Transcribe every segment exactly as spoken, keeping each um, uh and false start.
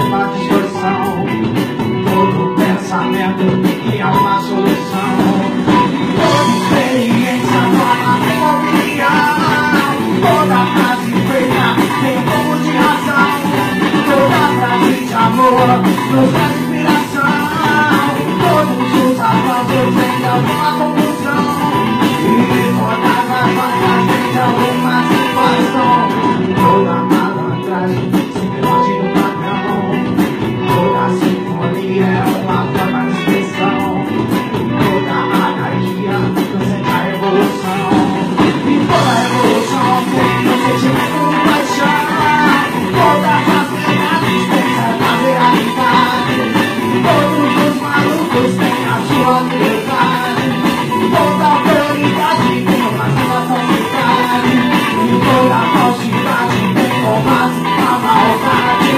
da distorção. Todo pensamento que há uma solução. Toda experiência nova tem opinião. Toda frase feita tem um pouco de razão. Toda frase de amor nos dá inspiração. Todos os avanços têm alguma conclusão. E todas as vantagens de alguma situação. Toda malandragem sempre foge do padrão. Toda sinfonia é uma forma de expressão. Toda anarquia transcende a revolução. E toda revolução tem um sentimento de paixão. Todas as verdades têm certa realidade. Todos os malucos têm a sua liberdade. Toda autoridade tem uma situação de idade. E toda falsidade tem como a maldade.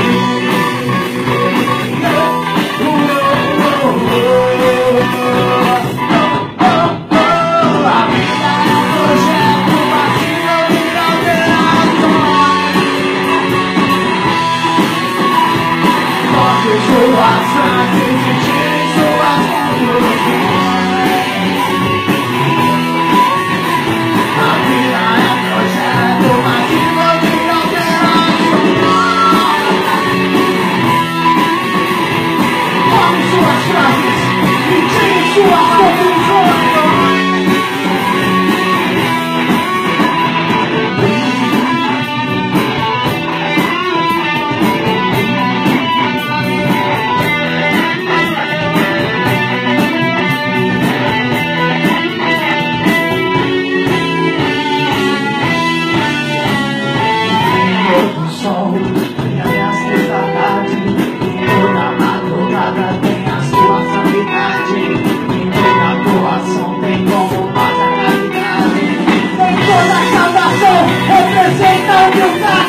A vida é um projeto vazio de alterações. Mostre suas chances e tire suas conclusões. A vida é um projeto vazio de alterações. Tome suas chances e tire suas conclusões. Todo sol tem as três da tarde. Toda madrugada tem a sua sanidade. Toda doação tem como base a caridade. Toda saudação representa a humildade.